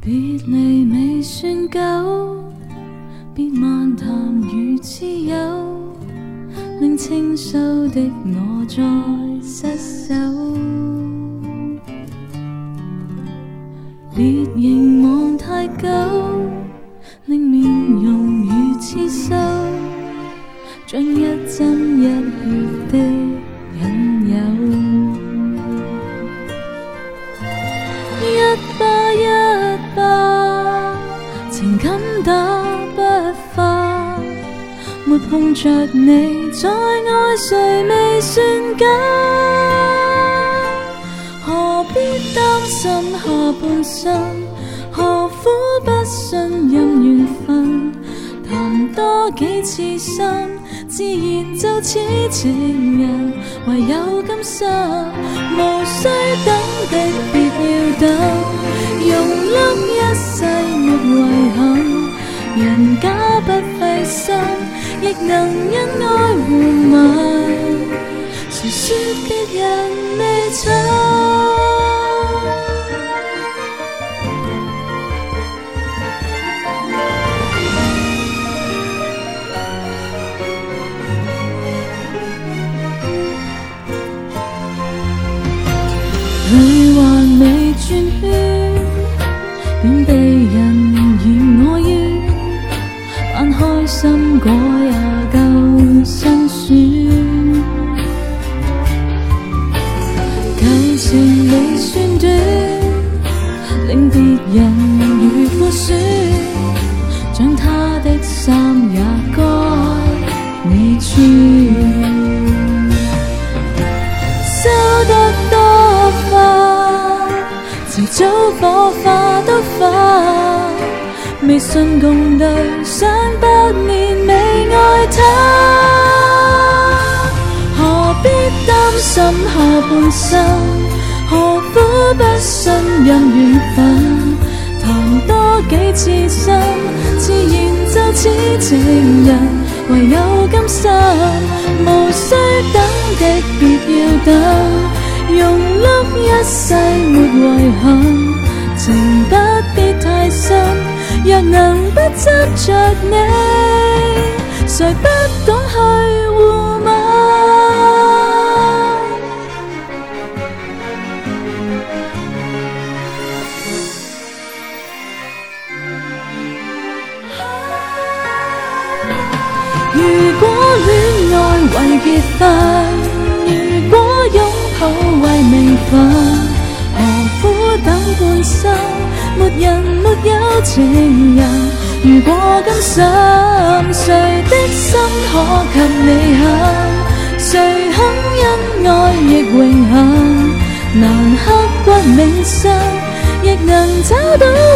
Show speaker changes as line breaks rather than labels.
别离未算久，别漫谈如挚友，令清秀的我再失手。别凝望太久，令面容如刺绣，像一针一血的引诱。一把一把，情感打不化，没碰着你，再爱谁未算假。何必担心下半生，何苦不信任缘分？谈多几次心，自然就似情人。唯有今生，無需等的別要等，庸碌一世沒遺憾。人假不費心，亦能因愛互吻。誰說別人未親？佢還未轉圈，便被人嫌我冤，扮開心果也夠辛酸。舊情未算短，令別人如負損，將他的衫也該你穿。收得多花，遲早火花都化。未信共對上百年未愛他，何必擔心下半生？何苦不信任緣分？談多幾次心，自然就似情人。唯有今生，無需等的別要等，庸碌一世沒遺憾。情不必太深，若能不執着你，誰不懂去互吻？如果戀愛為結婚，如果擁抱為名分，何苦等半生？沒人沒有情人。如果今生誰的心可給你肯？誰肯因愛亦榮幸？難刻骨銘心，亦能找到